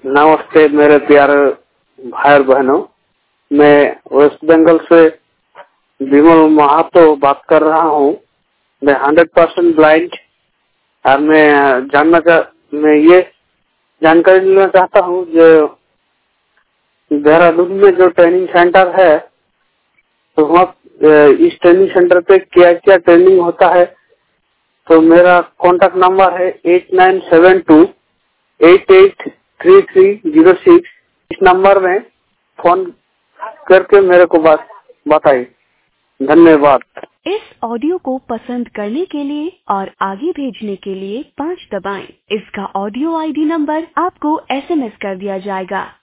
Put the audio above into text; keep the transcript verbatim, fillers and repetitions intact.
नमस्ते मेरे प्यारे भाई और बहनों, मैं वेस्ट बंगाल से विमल महातो बात कर रहा हूँ। मैं हंड्रेड परसेंट ब्लाइंड और मैं जानना चाह मैं ये जानकारी लेना चाहता हूँ जो देहरादून में जो ट्रेनिंग सेंटर है तो वहाँ इस ट्रेनिंग सेंटर पे क्या क्या ट्रेनिंग होता है। तो मेरा कॉन्टैक्ट नंबर है eight nine seven two eight eight three three zero six. इस नंबर में फोन करके मेरे को बात बताइए। धन्यवाद। इस ऑडियो को पसंद करने के लिए और आगे भेजने के लिए पाँच दबाएं। इसका ऑडियो आईडी नंबर आपको एसएमएस कर दिया जाएगा।